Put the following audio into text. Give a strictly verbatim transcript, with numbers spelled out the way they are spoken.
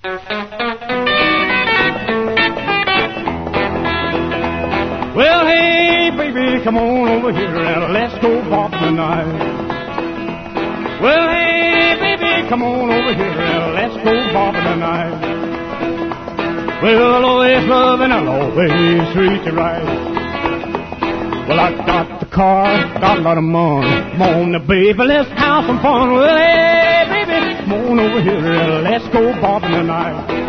Well, hey, baby, come on over here and let's go bopping tonight. Well, hey, baby, come on over here and let's go bopping tonight. Well, I'll always love and I'll always treat you right. Well, I got the car, got a lot of money. Come on, now, baby, let's have some fun. Well, hey, baby, come on over here and let's go bopping tonight.